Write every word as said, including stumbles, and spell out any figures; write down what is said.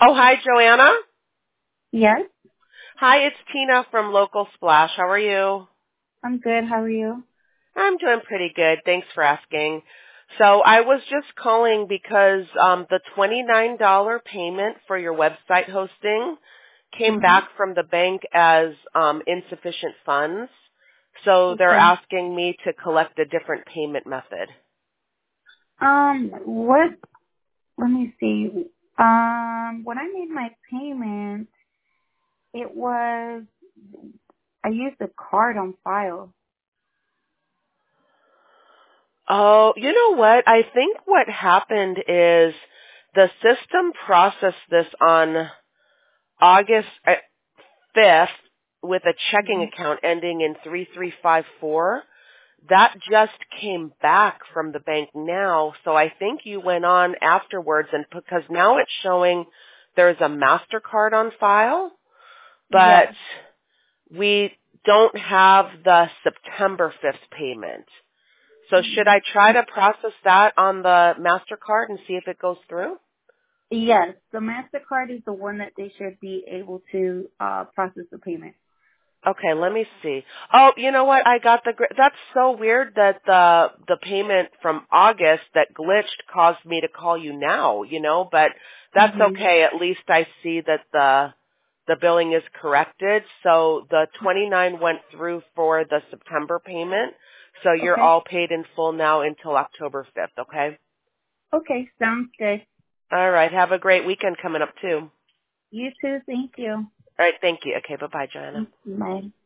Oh, hi, Joanna. Yes, Hi, it's Tina from Local Splash. How are you? I'm good. How are you? I'm doing pretty good. Thanks for asking. So I was just calling because um, the twenty-nine dollars payment for your website hosting came Mm-hmm. back from the bank as um, insufficient funds. So they're Okay. asking me to collect a different payment method. Um, what? Let me see. Um, when I made my payment, it was I used a card on file. Oh, you know what? I think what happened is the system processed this on August uh, fifth with a checking hmm account ending in three three five four. That just came back from the bank now, so I think you went on afterwards, and because now it's showing there's a MasterCard on file, but Yes. we don't have the September fifth payment. So should I try to process that on the MasterCard and see if it goes through? Yes, the Mastercard is the one that they should be able to uh process the payment. Okay, let me see. Oh, you know what? I got the. gr- That's so weird that the the payment from August that glitched caused me to call you now. You know, but that's hmm okay. At least I see that the the billing is corrected. So the twenty-nine went through for the September payment. So you're Okay. all paid in full now until October fifth. Okay. Okay. Sounds good. All right. Have a great weekend coming up too. You too. Thank you. All right. Thank you. Okay. Bye bye, Joanna. Bye.